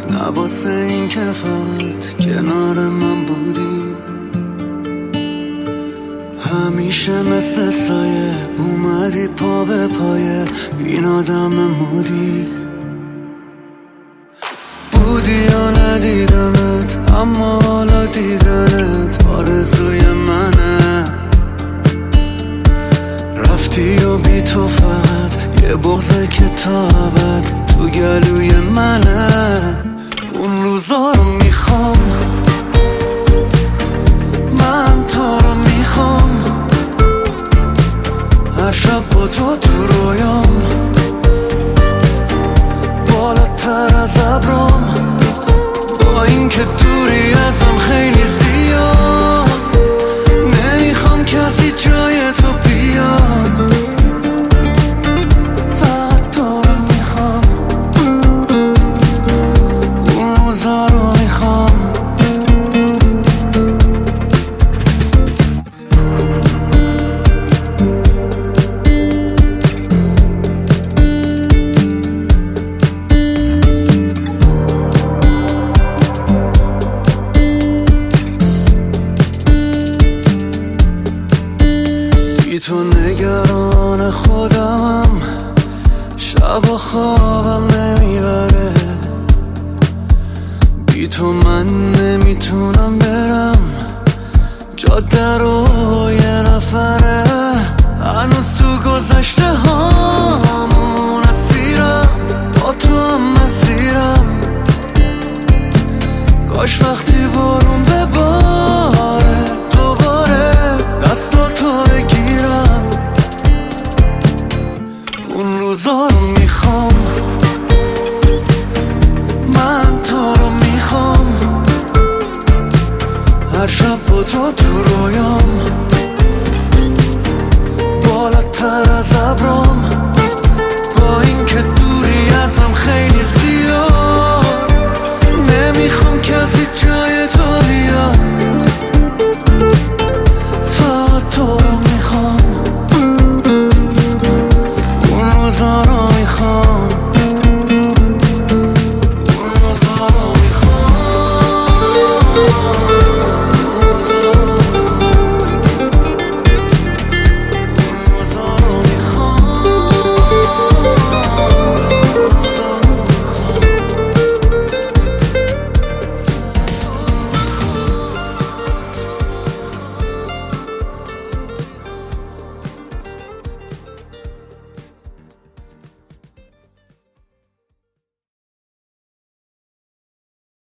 نه واسه این که فقط کنار من بودی. همیشه مثل سایه اومدی پا به پایه این آدم مودی. بودی یا ندیدمت اما حالا دیدنت آرزوی منه. رفتی و بی تو فقط یه بغضه که تا ابد تو گلوی منه. اون روزا رو میخوام، من تو رو میخوام، هر شب با تو تو رویام، بالاتر از ابرام، با این که دوری ازم خیلی زیاد. نمیخوام کسی جای تو بیاد، فقط تو رو میخوام، اون روزا رو میخوام. بی تو نگران خودمم، شب و خوابم نمیبره. بی تو من نمیتونم برم جاده رو یه نفره. هنوز تو گذشته هامون اسیرم، با تو هم مسیرم. کاش وقتی بارون بباره دوباره دستاتو بگیرم. اون روزا رو میخوام، من تو رو میخوام، هر شب با تو تو رویام، بالاتر از ابرام، با این که دوری ازم خیلی